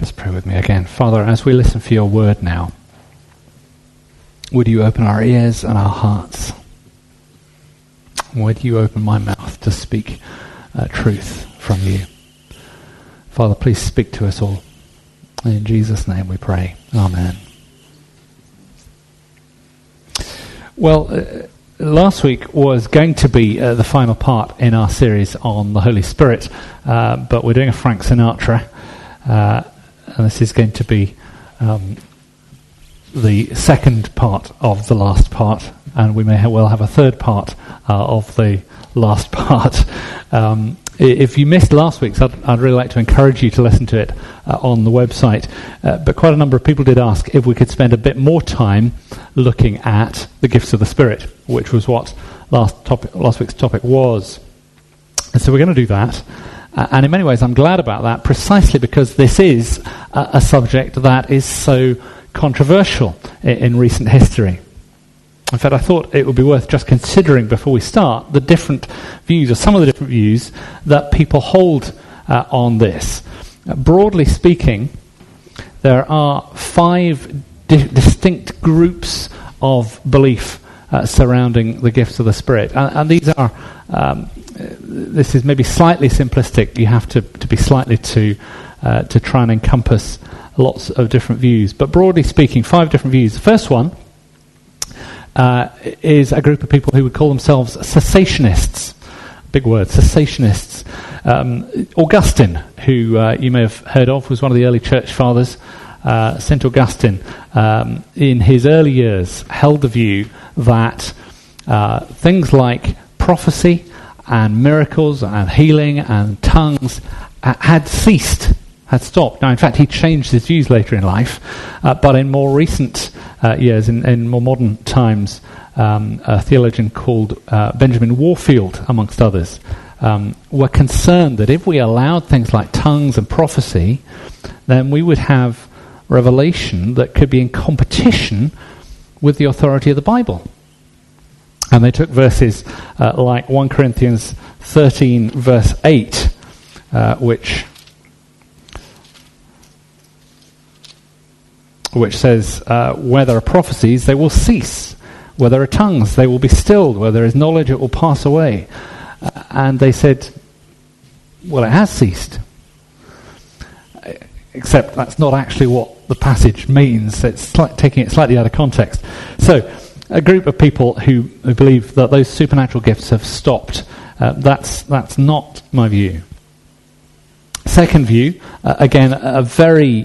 Just pray with me again. Father, as we listen for your word now, would you open our ears and our hearts? Would you open my mouth to speak truth from you? Father, please speak to us all. In Jesus' name we pray. Amen. Well, last week was going to be the final part in our series on the Holy Spirit, but we're doing a Frank Sinatra, and this is going to be the second part of the last part, and we may well have a third part of the last part. If you missed last week's, I'd really like to encourage you to listen to it on the website. But quite a number of people did ask if we could spend a bit more time looking at the gifts of the Spirit, which was what last week's topic was. And so we're going to do that. And in many ways, I'm glad about that, precisely because this is a subject that is so controversial in recent history. In fact, I thought it would be worth just considering before we start the different views, or some of the different views that people hold on this. Broadly speaking, there are five distinct groups of belief surrounding the gifts of the Spirit. And these are, this is maybe slightly simplistic. You have to be slightly to try and encompass lots of different views. But broadly speaking, five different views. The first one is a group of people who would call themselves cessationists. Big word, cessationists. Augustine, who you may have heard of, was one of the early church fathers. St. Augustine, in his early years, held the view that things like prophecy and miracles and healing and tongues had ceased, had stopped. Now, in fact, he changed his views later in life, but in more recent years, in more modern times, a theologian called Benjamin Warfield, amongst others, were concerned that if we allowed things like tongues and prophecy, then we would have revelation that could be in competition with the authority of the Bible. And they took verses like 1 Corinthians 13, verse 8, which says, where there are prophecies, they will cease. Where there are tongues, they will be stilled. Where there is knowledge, it will pass away. And they said, well, it has ceased. Except that's not actually what the passage means. It's taking it slightly out of context. So, a group of people who believe that those supernatural gifts have stopped. That's not my view. Second view, again, a very...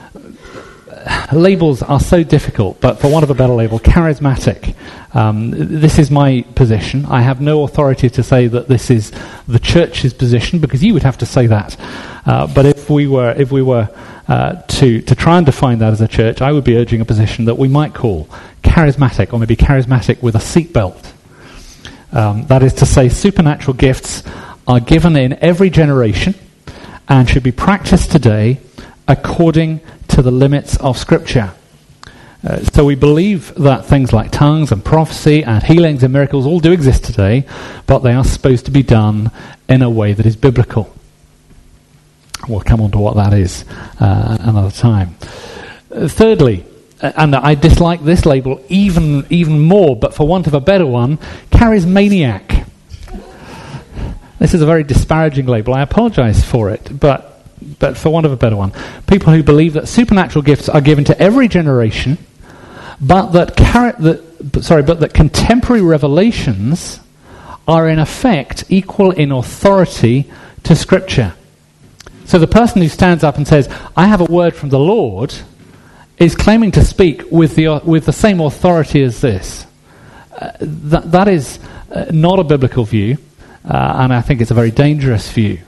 labels are so difficult, but for want of a better label, charismatic. This is my position. I have no authority to say that this is the church's position, because you would have to say that. But if we were to try and define that as a church, I would be urging a position that we might call charismatic, or maybe charismatic with a seatbelt. That is to say, supernatural gifts are given in every generation and should be practiced today according to the limits of Scripture. So we believe that things like tongues and prophecy and healings and miracles all do exist today, but they are supposed to be done in a way that is biblical. We'll come on to what that is another time. Thirdly, and I dislike this label even more, but for want of a better one, charismaniac. This is a very disparaging label. I apologize for it, but for want of a better one, people who believe that supernatural gifts are given to every generation, but that contemporary revelations are in effect equal in authority to Scripture. So the person who stands up and says, "I have a word from the Lord," is claiming to speak with the same authority as this. That is not a biblical view, and I think it's a very dangerous view.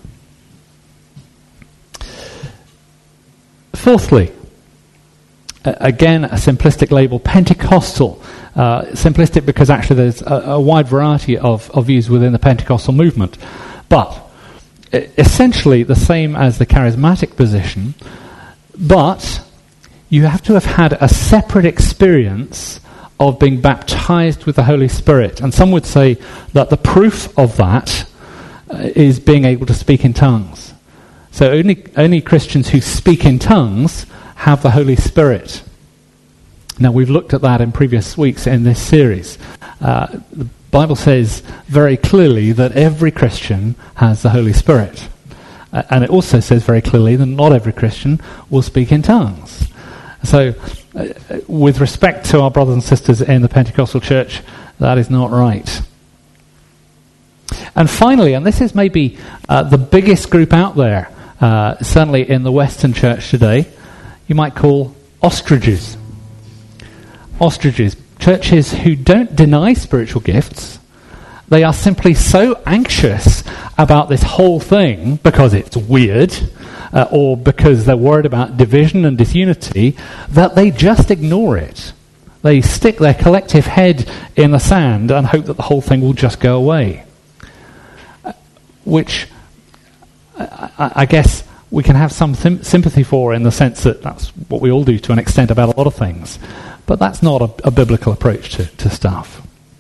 Fourthly, again, a simplistic label, Pentecostal. Simplistic because actually there's a wide variety of views within the Pentecostal movement. But essentially the same as the charismatic position, but you have to have had a separate experience of being baptized with the Holy Spirit. And some would say that the proof of that is being able to speak in tongues. So only Christians who speak in tongues have the Holy Spirit. Now, we've looked at that in previous weeks in this series. The Bible says very clearly that every Christian has the Holy Spirit. And it also says very clearly that not every Christian will speak in tongues. So, with respect to our brothers and sisters in the Pentecostal church, that is not right. And finally, and this is maybe the biggest group out there, certainly in the Western church today, you might call ostriches. Ostriches, churches who don't deny spiritual gifts. They are simply so anxious about this whole thing because it's weird, or because they're worried about division and disunity, that they just ignore it. They stick their collective head in the sand and hope that the whole thing will just go away. Which I guess we can have some sympathy for, in the sense that that's what we all do to an extent about a lot of things. But that's not a biblical approach to stuff.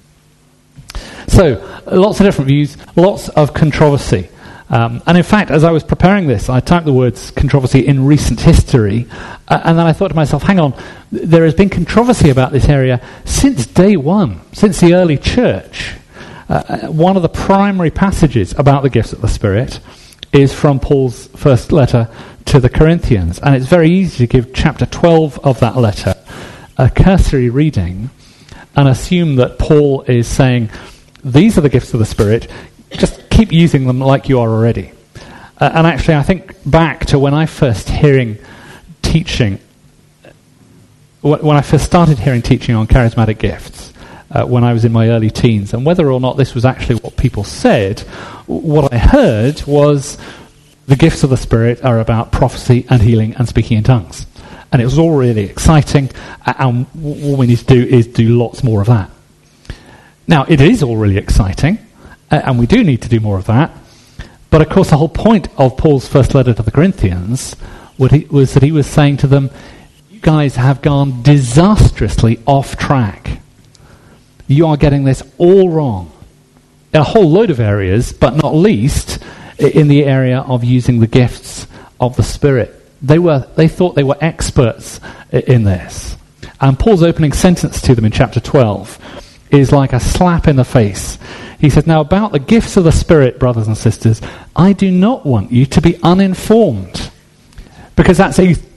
So, lots of different views, lots of controversy. And in fact, as I was preparing this, I typed the words controversy in recent history, and then I thought to myself, hang on, there has been controversy about this area since day one, since the early church. One of the primary passages about the gifts of the Spirit is from Paul's first letter to the Corinthians, and it's very easy to give chapter 12 of that letter a cursory reading and assume that Paul is saying, these are the gifts of the Spirit, just keep using them like you are already. And actually, I think back to when I first started hearing teaching on charismatic gifts, when I was in my early teens, and whether or not this was actually what people said, what I heard was the gifts of the Spirit are about prophecy and healing and speaking in tongues. And it was all really exciting, and what we need to do is do lots more of that. Now, it is all really exciting, and we do need to do more of that, but of course the whole point of Paul's first letter to the Corinthians was that he was saying to them, you guys have gone disastrously off track. You are getting this all wrong in a whole load of areas, but not least in the area of using the gifts of the Spirit. They thought they were experts in this. And Paul's opening sentence to them in chapter 12 is like a slap in the face. He says, now about the gifts of the Spirit, brothers and sisters, I do not want you to be uninformed. Because that's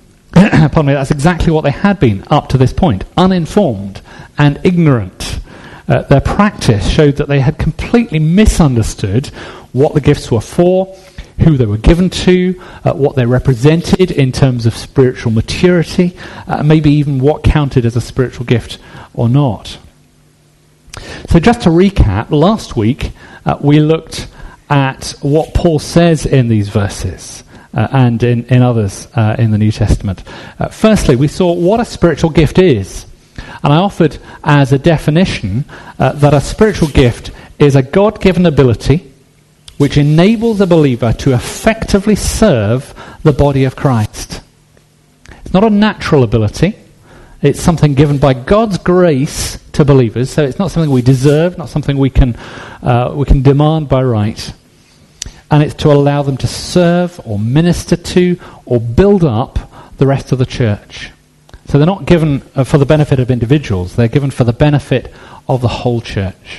exactly what they had been up to this point, uninformed and ignorant. Their practice showed that they had completely misunderstood what the gifts were for, who they were given to, what they represented in terms of spiritual maturity, maybe even what counted as a spiritual gift or not. So just to recap, last week we looked at what Paul says in these verses and in others in the New Testament. Firstly, we saw what a spiritual gift is. And I offered as a definition that a spiritual gift is a God-given ability which enables a believer to effectively serve the body of Christ. It's not a natural ability. It's something given by God's grace to believers, so it's not something we deserve, not something we can demand by right. And it's to allow them to serve or minister to or build up the rest of the church. So they're not given for the benefit of individuals, they're given for the benefit of the whole church.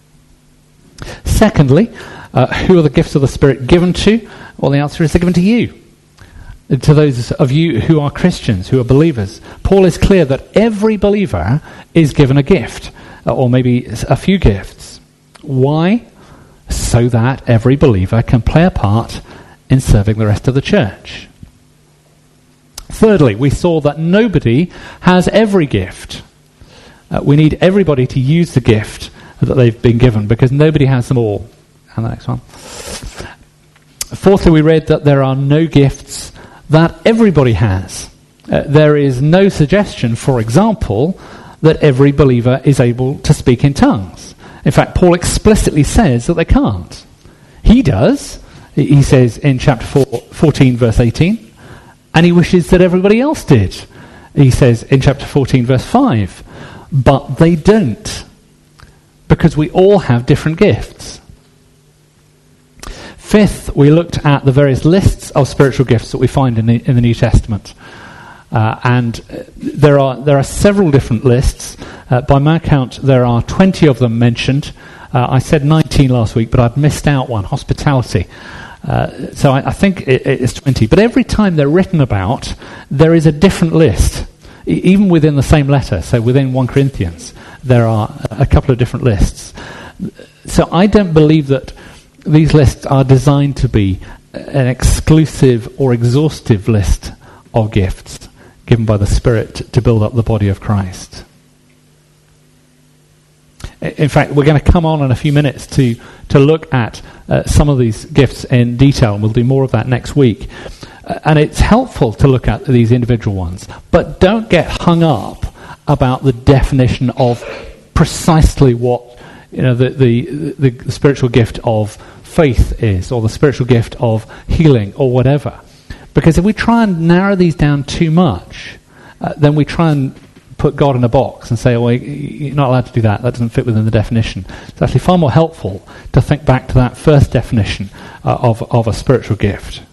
Secondly, who are the gifts of the Spirit given to? Well, the answer is they're given to you. To those of you who are Christians, who are believers. Paul is clear that every believer is given a gift, or maybe a few gifts. Why? So that every believer can play a part in serving the rest of the church. Thirdly, we saw that nobody has every gift. We need everybody to use the gift that they've been given, because nobody has them all. And the next one. Fourthly, we read that there are no gifts that everybody has. There is no suggestion, for example, that every believer is able to speak in tongues. In fact, Paul explicitly says that they can't. He does. He says in chapter 14, verse 18, and he wishes that everybody else did. He says in chapter 14, verse 5, but they don't, because we all have different gifts. Fifth, we looked at the various lists of spiritual gifts that we find in the New Testament. And there are several different lists. By my count, there are 20 of them mentioned. I said 19 last week, but I'd missed out one, hospitality. So I think it's 20. But every time they're written about, there is a different list, even within the same letter. So within 1 Corinthians, there are a couple of different lists. So I don't believe that these lists are designed to be an exclusive or exhaustive list of gifts given by the Spirit to build up the body of Christ. In fact, we're going to come on in a few minutes to look at some of these gifts in detail, and we'll do more of that next week. And it's helpful to look at these individual ones, but don't get hung up about the definition of precisely what the spiritual gift of faith is, or the spiritual gift of healing, or whatever. Because if we try and narrow these down too much, then we try and put God in a box and say, well, you're not allowed to do that. That doesn't fit within the definition. It's actually far more helpful to think back to that first definition of a spiritual gift.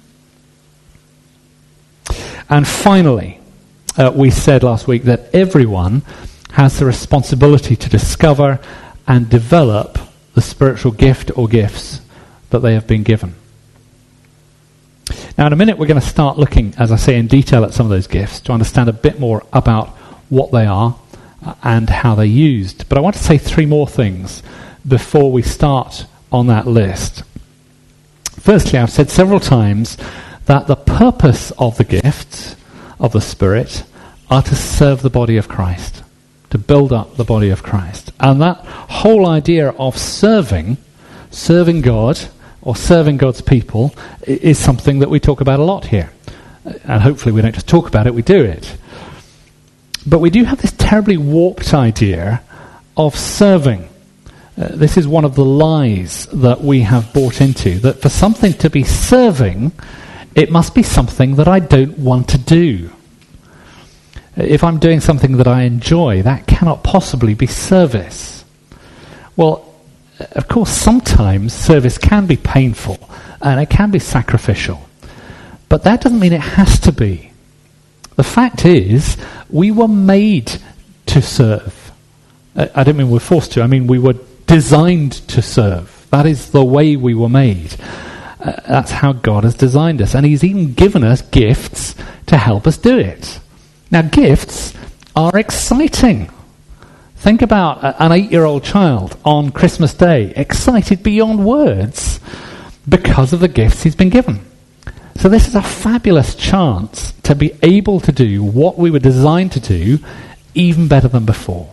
And finally, we said last week that everyone has the responsibility to discover and develop the spiritual gift or gifts that they have been given. Now, in a minute, we're going to start looking, as I say, in detail at some of those gifts to understand a bit more about what they are and how they're used. But I want to say three more things before we start on that list. Firstly, I've said several times that the purpose of the gifts of the Spirit are to serve the body of Christ, to build up the body of Christ. And that whole idea of serving God, or serving God's people, is something that we talk about a lot here. And hopefully we don't just talk about it, we do it. But we do have this terribly warped idea of serving. This is one of the lies that we have bought into, that for something to be serving, it must be something that I don't want to do. If I'm doing something that I enjoy, that cannot possibly be service. Well, of course, sometimes service can be painful and it can be sacrificial. But that doesn't mean it has to be. The fact is, we were made to serve. I don't mean we're forced to. I mean we were designed to serve. That is the way we were made. That's how God has designed us. And He's even given us gifts to help us do it. Now, gifts are exciting. Think about an 8-year-old child on Christmas Day, excited beyond words because of the gifts he's been given. So this is a fabulous chance to be able to do what we were designed to do even better than before.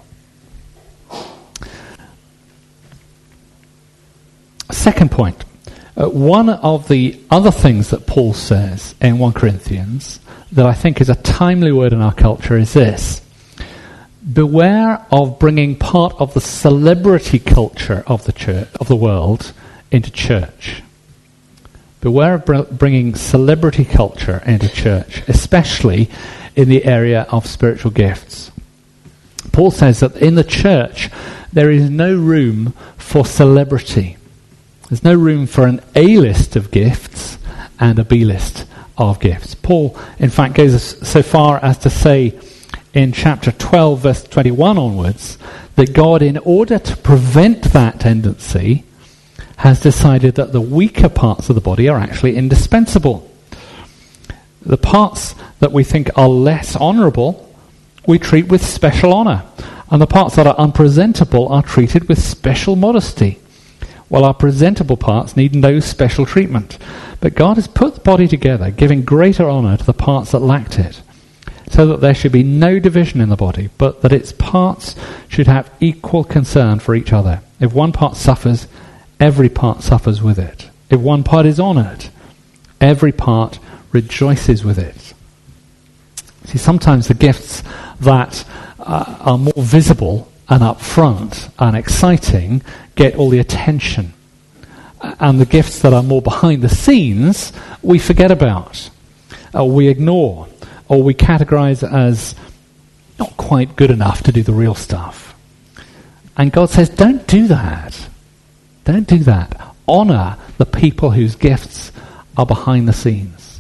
Second point. One of the other things that Paul says in 1 Corinthians that I think is a timely word in our culture is this: beware of bringing part of the celebrity culture of the church, of the world, into church. Beware of bringing celebrity culture into church, especially in the area of spiritual gifts. Paul says that in the church there is no room for celebrity. There's no room for an A-list of gifts and a B-list of gifts. Paul, in fact, goes so far as to say in chapter 12, verse 21 onwards, that God, in order to prevent that tendency, has decided that the weaker parts of the body are actually indispensable. The parts that we think are less honourable, we treat with special honour. And the parts that are unpresentable are treated with special modesty, while our presentable parts need no special treatment. But God has put the body together, giving greater honour to the parts that lacked it, so that there should be no division in the body, but that its parts should have equal concern for each other. If one part suffers, every part suffers with it. If one part is honoured, every part rejoices with it. See, sometimes the gifts that are more visible and upfront and exciting get all the attention. And the gifts that are more behind the scenes, we forget about, or we ignore, or we categorize as not quite good enough to do the real stuff. And God says, don't do that. Don't do that. honour the people whose gifts are behind the scenes.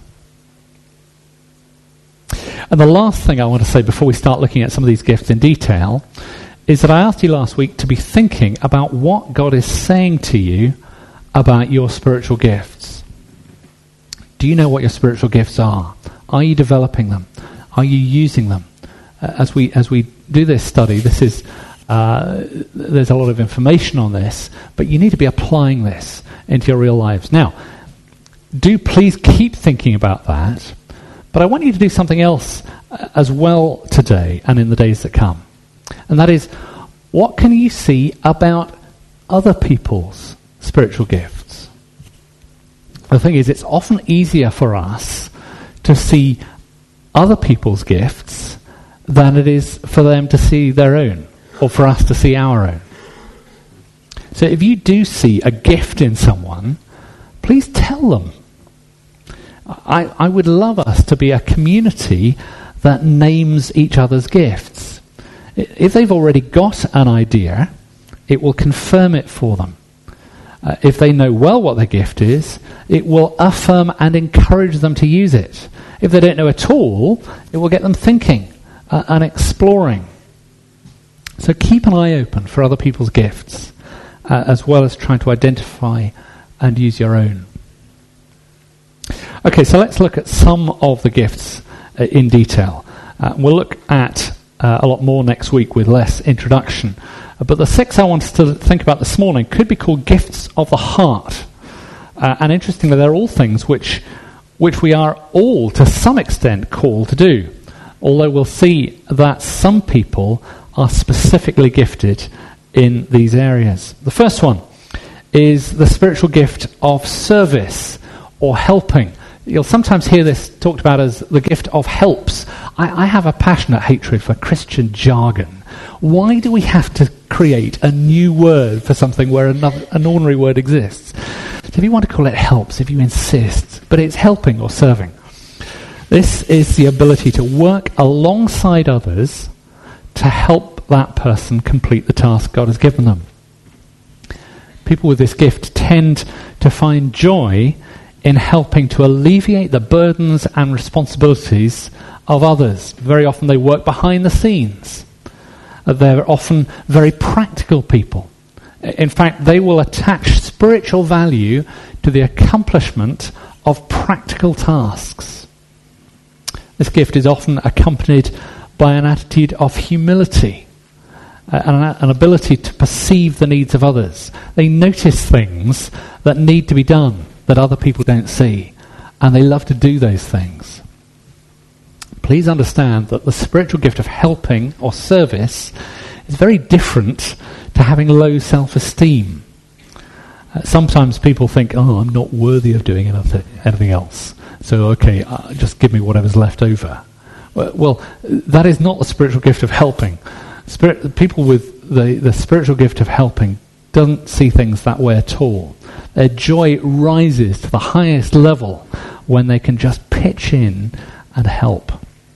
And the last thing I want to say before we start looking at some of these gifts in detail is that I asked you last week to be thinking about what God is saying to you about your spiritual gifts. Do you know what your spiritual gifts are? Are you developing them? Are you using them? As we do this study, this is there's a lot of information on this, but you need to be applying this into your real lives. Now, do please keep thinking about that, but I want you to do something else as well today and in the days that come. And that is, what can you see about other people's spiritual gifts? The thing is, it's often easier for us to see other people's gifts than it is for them to see their own, or for us to see our own. So if you do see a gift in someone, please tell them. I would love us to be a community that names each other's gifts. If they've already got an idea, it will confirm it for them. If they know well what their gift is, it will affirm and encourage them to use it. If they don't know at all, it will get them thinking and exploring. So keep an eye open for other people's gifts, as well as trying to identify and use your own. Okay, so let's look at some of the gifts in detail. We'll look at a lot more next week with less introduction. But the 6 I want us to think about this morning could be called gifts of the heart. And interestingly, they're all things which we are all, to some extent, called to do. Although we'll see that some people are specifically gifted in these areas. The first one is the spiritual gift of service or helping. You'll sometimes hear this talked about as the gift of helps. I have a passionate hatred for Christian jargon. Why do we have to create a new word for something where an ordinary word exists? So if you want to call it helps, if you insist, but it's helping or serving. This is the ability to work alongside others to help that person complete the task God has given them. People with this gift tend to find joy in helping to alleviate the burdens and responsibilities of others. Very often they work behind the scenes. They're often very practical people. In fact, they will attach spiritual value to the accomplishment of practical tasks. This gift is often accompanied by an attitude of humility, an ability to perceive the needs of others. They notice things that need to be done that other people don't see, and they love to do those things. Please understand that the spiritual gift of helping or service is very different to having low self-esteem. Sometimes people think, I'm not worthy of doing anything else, so okay, just give me whatever's left over. Well, that is not the spiritual gift of helping. People with the spiritual gift of helping don't see things that way at all. Their joy rises to the highest level when they can just pitch in and help.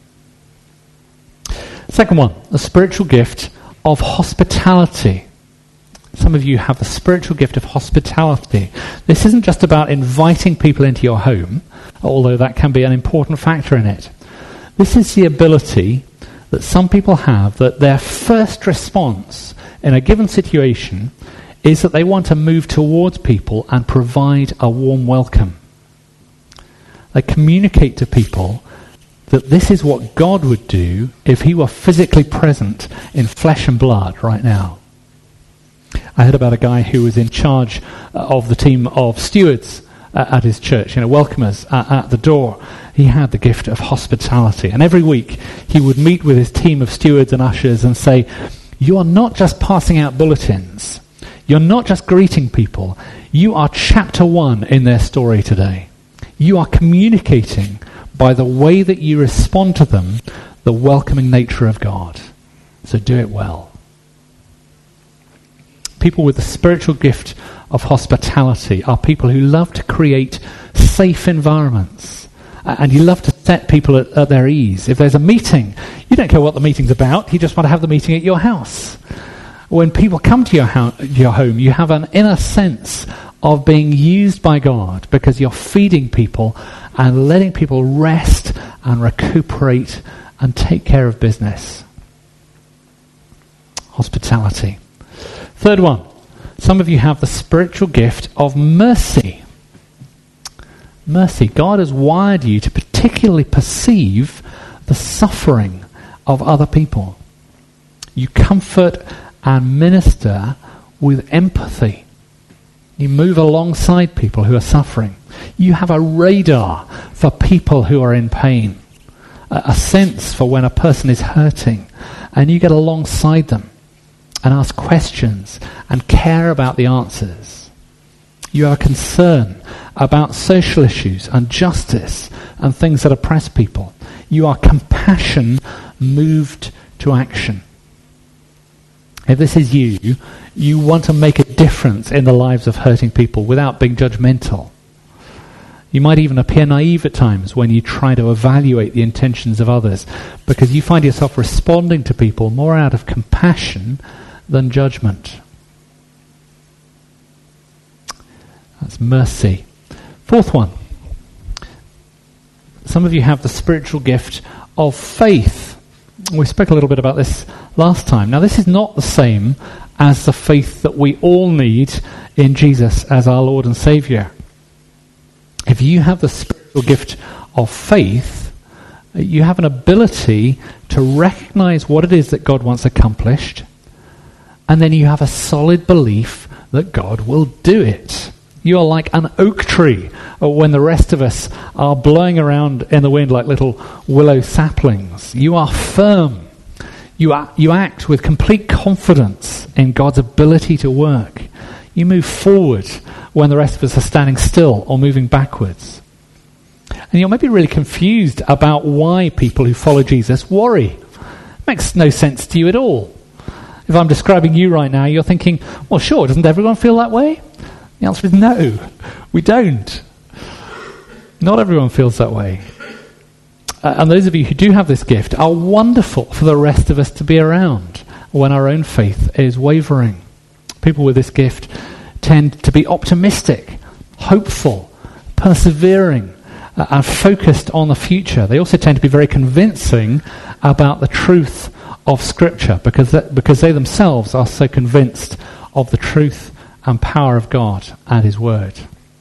Second one, the spiritual gift of hospitality. Some of you have the spiritual gift of hospitality. This isn't just about inviting people into your home, although that can be an important factor in it. This is the ability that some people have, that their first response in a given situation is that they want to move towards people and provide a warm welcome. They communicate to people that this is what God would do if he were physically present in flesh and blood right now. I heard about a guy who was in charge of the team of stewards at his church, welcomers at the door. He had the gift of hospitality. And every week he would meet with his team of stewards and ushers and say, you are not just passing out bulletins. You're not just greeting people. You are chapter 1 in their story today. You are communicating by the way that you respond to them the welcoming nature of God. So do it well. People with the spiritual gift of hospitality are people who love to create safe environments. And you love to set people at their ease. If there's a meeting, you don't care what the meeting's about. You just want to have the meeting at your house. When people come to your home, you have an inner sense of being used by God because you're feeding people and letting people rest and recuperate and take care of business. Hospitality. Third one, some of you have the spiritual gift of mercy. Mercy. God has wired you to particularly perceive the suffering of other people. You comfort and minister with empathy. You move alongside people who are suffering. You have a radar for people who are in pain, a sense for when a person is hurting, and you get alongside them and ask questions and care about the answers. You have a concern about social issues and justice and things that oppress people. You are compassion moved to action. If this is you, you want to make a difference in the lives of hurting people without being judgmental. You might even appear naive at times when you try to evaluate the intentions of others, because you find yourself responding to people more out of compassion than judgment. That's mercy. Fourth one. Some of you have the spiritual gift of faith. We spoke a little bit about this last time. Now, this is not the same as the faith that we all need in Jesus as our Lord and Saviour. If you have the spiritual gift of faith, you have an ability to recognize what it is that God wants accomplished, and then you have a solid belief that God will do it. You are like an oak tree when the rest of us are blowing around in the wind like little willow saplings. You are firm. You act with complete confidence in God's ability to work. You move forward when the rest of us are standing still or moving backwards. And you're maybe really confused about why people who follow Jesus worry. It makes no sense to you at all. If I'm describing you right now, you're thinking, well, sure, doesn't everyone feel that way? The answer is no, we don't. Not everyone feels that way. And those of you who do have this gift are wonderful for the rest of us to be around when our own faith is wavering. People with this gift tend to be optimistic, hopeful, persevering, and focused on the future. They also tend to be very convincing about the truth of Scripture because they themselves are so convinced of the truth and power of God and His Word.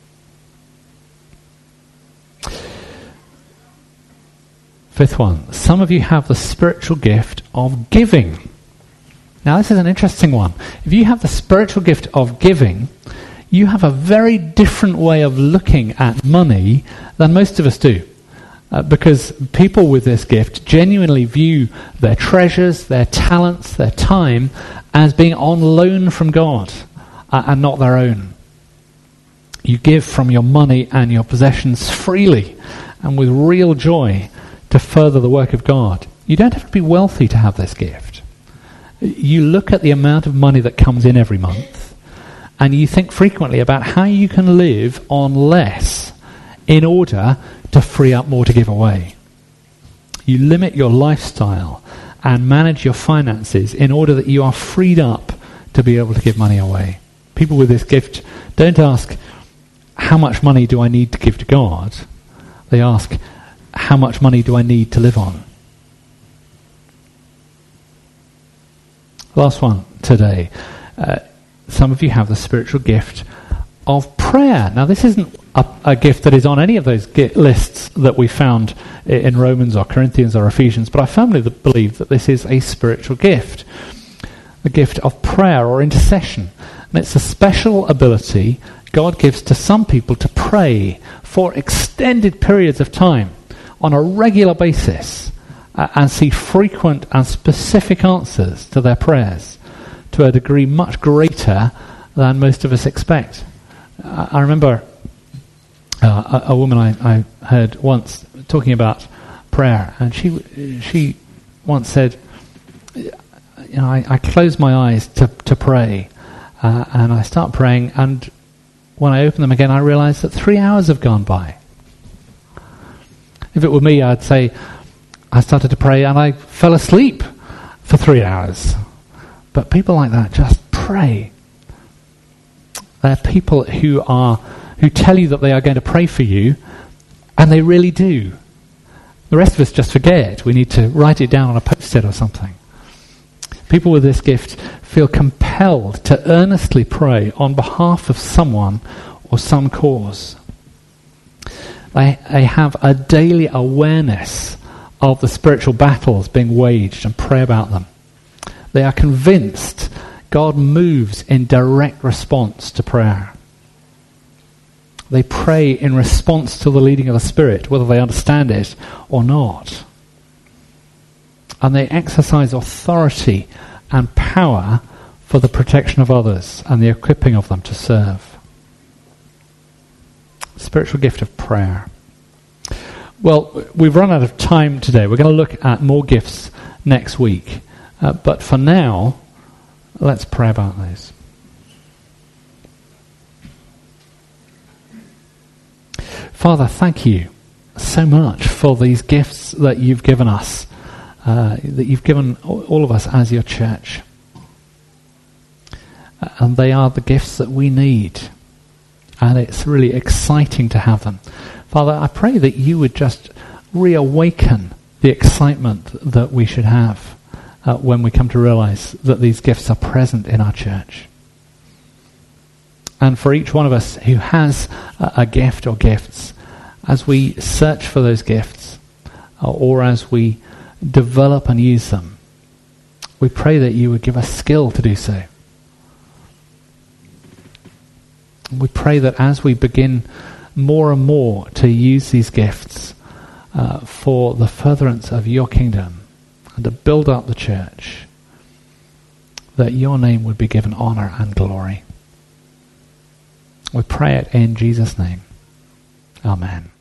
Fifth one, some of you have the spiritual gift of giving. Now this is an interesting one. If you have the spiritual gift of giving, you have a very different way of looking at money than most of us do. Because people with this gift genuinely view their treasures, their talents, their time as being on loan from God and not their own. You give from your money and your possessions freely and with real joy to further the work of God. You don't have to be wealthy to have this gift. You look at the amount of money that comes in every month and you think frequently about how you can live on less in order to free up more to give away. You limit your lifestyle and manage your finances in order that you are freed up to be able to give money away. People with this gift don't ask, how much money do I need to give to God? They ask, how much money do I need to live on? Last one today. Some of you have the spiritual gift of prayer. Now this isn't a gift that is on any of those lists that we found in Romans or Corinthians or Ephesians, but I firmly believe that this is a spiritual gift. The gift of prayer or intercession. And it's a special ability God gives to some people to pray for extended periods of time on a regular basis and see frequent and specific answers to their prayers to a degree much greater than most of us expect. I remember a woman I heard once talking about prayer, and she once said, I close my eyes to pray, and I start praying, and when I open them again, I realize that 3 hours have gone by. If it were me, I'd say, I started to pray and I fell asleep for 3 hours. But people like that just pray. They're people who tell you that they are going to pray for you, and they really do. The rest of us just forget. We need to write it down on a post-it or something. People with this gift feel compelled to earnestly pray on behalf of someone or some cause. They have a daily awareness of the spiritual battles being waged and pray about them. They are convinced God moves in direct response to prayer. They pray in response to the leading of the Spirit, whether they understand it or not. And they exercise authority and power for the protection of others and the equipping of them to serve. Spiritual gift of prayer. Well, we've run out of time today. We're going to look at more gifts next week. But for now, let's pray about those. Father, thank you so much for these gifts that you've given us, that you've given all of us as your church. And they are the gifts that we need. And it's really exciting to have them. Father, I pray that you would just reawaken the excitement that we should have when we come to realize that these gifts are present in our church. And for each one of us who has a gift or gifts, as we search for those gifts, or as we develop and use them, we pray that you would give us skill to do so. We pray that as we begin more and more to use these gifts for the furtherance of your kingdom and to build up the church, that your name would be given honor and glory. We pray it in Jesus' name. Amen.